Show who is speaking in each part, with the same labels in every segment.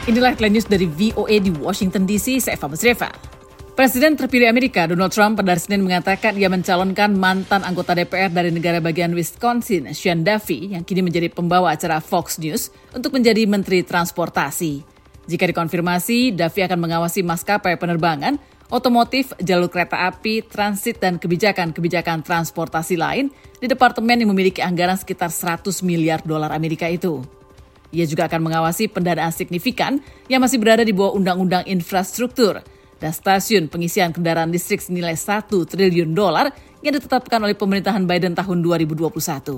Speaker 1: Inilah headline news dari VOA di Washington DC, saya Eva Musreva. Presiden terpilih Amerika Donald Trump pada hari Senin mengatakan ia mencalonkan mantan anggota DPR dari negara bagian Wisconsin, Sean Duffy, yang kini menjadi pembawa acara Fox News untuk menjadi Menteri Transportasi. Jika dikonfirmasi, Duffy akan mengawasi maskapai penerbangan, otomotif, jalur kereta api, transit, dan kebijakan-kebijakan transportasi lain di departemen yang memiliki anggaran sekitar $100 miliar Amerika itu. Ia juga akan mengawasi pendanaan signifikan yang masih berada di bawah Undang-Undang Infrastruktur dan stasiun pengisian kendaraan listrik senilai $1 triliun yang ditetapkan oleh pemerintahan Biden tahun 2021.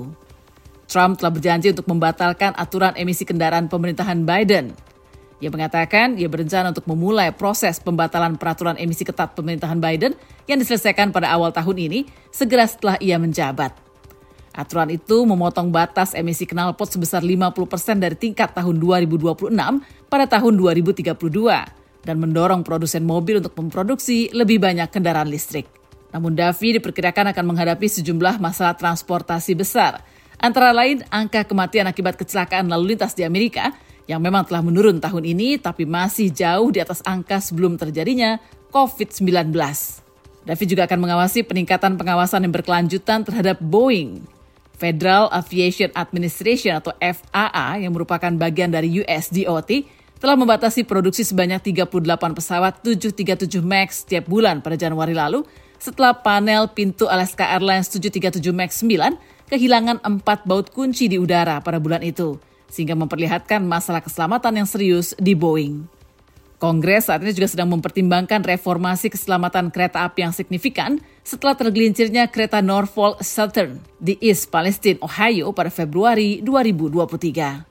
Speaker 1: Trump telah berjanji untuk membatalkan aturan emisi kendaraan pemerintahan Biden. Ia mengatakan ia berencana untuk memulai proses pembatalan peraturan emisi ketat pemerintahan Biden yang diselesaikan pada awal tahun ini segera setelah ia menjabat. Aturan itu memotong batas emisi knalpot sebesar 50% dari tingkat tahun 2026 pada tahun 2032 dan mendorong produsen mobil untuk memproduksi lebih banyak kendaraan listrik. Namun Duffy diperkirakan akan menghadapi sejumlah masalah transportasi besar, antara lain angka kematian akibat kecelakaan lalu lintas di Amerika yang memang telah menurun tahun ini tapi masih jauh di atas angka sebelum terjadinya COVID-19. Duffy juga akan mengawasi peningkatan pengawasan yang berkelanjutan terhadap Boeing. Federal Aviation Administration atau FAA yang merupakan bagian dari US DOT telah membatasi produksi sebanyak 38 pesawat 737 MAX setiap bulan pada Januari lalu setelah panel pintu Alaska Airlines 737 MAX 9 kehilangan 4 baut kunci di udara pada bulan itu, sehingga memperlihatkan masalah keselamatan yang serius di Boeing. Kongres saat ini juga sedang mempertimbangkan reformasi keselamatan kereta api yang signifikan setelah tergelincirnya kereta Norfolk Southern di East Palestine, Ohio pada Februari 2023.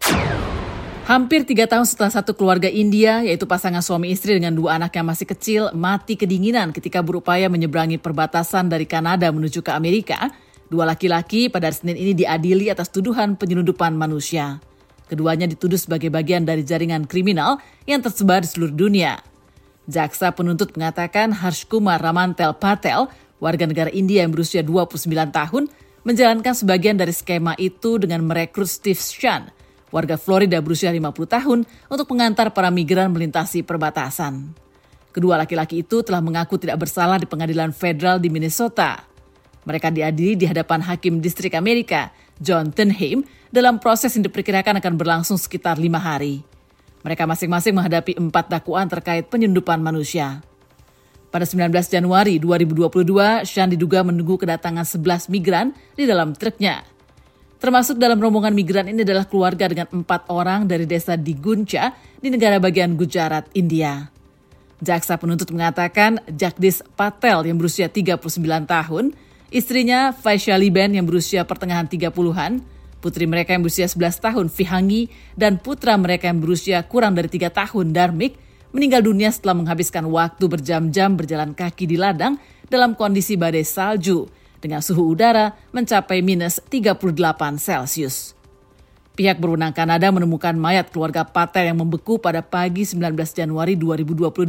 Speaker 1: Hampir 3 tahun setelah satu keluarga India, yaitu pasangan suami istri dengan 2 anak yang masih kecil, mati kedinginan ketika berupaya menyeberangi perbatasan dari Kanada menuju ke Amerika, 2 laki-laki pada hari Senin ini diadili atas tuduhan penyelundupan manusia. Keduanya dituduh sebagai bagian dari jaringan kriminal yang tersebar di seluruh dunia. Jaksa penuntut mengatakan Harsh Kumar Ramantel Patel, warga negara India yang berusia 29 tahun, menjalankan sebagian dari skema itu dengan merekrut Steve Chan, warga Florida berusia 50 tahun, untuk mengantar para migran melintasi perbatasan. Kedua laki-laki itu telah mengaku tidak bersalah di pengadilan federal di Minnesota. Mereka diadili di hadapan Hakim Distrik Amerika, John Tunheim, dalam proses yang diperkirakan akan berlangsung sekitar 5 hari. Mereka masing-masing menghadapi 4 dakwaan terkait penyelundupan manusia. Pada 19 Januari 2022, Sean diduga menunggu kedatangan 11 migran di dalam truknya. Termasuk dalam rombongan migran ini adalah keluarga dengan 4 orang dari desa di Guncha di negara bagian Gujarat, India. Jaksa penuntut mengatakan Jagdish Patel yang berusia 39 tahun, istrinya Vaishaliben yang berusia pertengahan 30-an, putri mereka yang berusia 11 tahun Vihangi, dan putra mereka yang berusia kurang dari 3 tahun Dharmik meninggal dunia setelah menghabiskan waktu berjam-jam berjalan kaki di ladang dalam kondisi badai salju dengan suhu udara mencapai minus 38 Celcius. Pihak berwenang Kanada menemukan mayat keluarga Patel yang membeku pada pagi 19 Januari 2022.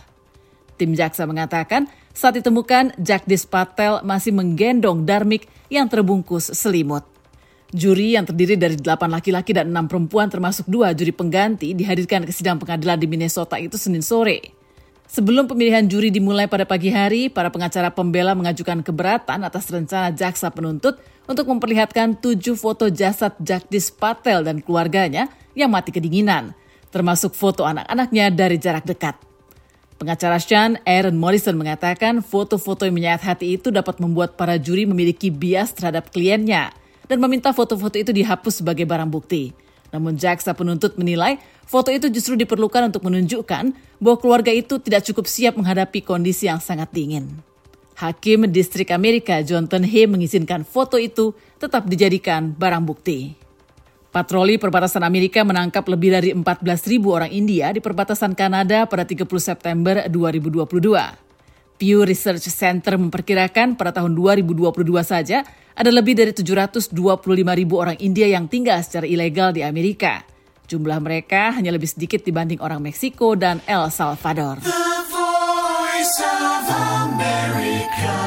Speaker 1: Tim jaksa mengatakan saat ditemukan Jagdish Patel masih menggendong Dharmik yang terbungkus selimut. Juri yang terdiri dari 8 laki-laki dan 6 perempuan termasuk 2 juri pengganti dihadirkan ke sidang pengadilan di Minnesota itu Senin sore. Sebelum pemilihan juri dimulai pada pagi hari, para pengacara pembela mengajukan keberatan atas rencana jaksa penuntut untuk memperlihatkan 7 foto jasad Jagdish Patel dan keluarganya yang mati kedinginan, termasuk foto anak-anaknya dari jarak dekat. Pengacara Sean, Aaron Morrison, mengatakan foto-foto yang menyayat hati itu dapat membuat para juri memiliki bias terhadap kliennya dan meminta foto-foto itu dihapus sebagai barang bukti. Namun jaksa penuntut menilai foto itu justru diperlukan untuk menunjukkan bahwa keluarga itu tidak cukup siap menghadapi kondisi yang sangat dingin. Hakim Distrik Amerika John Tunheim mengizinkan foto itu tetap dijadikan barang bukti. Patroli perbatasan Amerika menangkap lebih dari 14.000 orang India di perbatasan Kanada pada 30 September 2022. Pew Research Center memperkirakan pada tahun 2022 saja ada lebih dari 725.000 orang India yang tinggal secara ilegal di Amerika. Jumlah mereka hanya lebih sedikit dibanding orang Meksiko dan El Salvador. The Voice of America.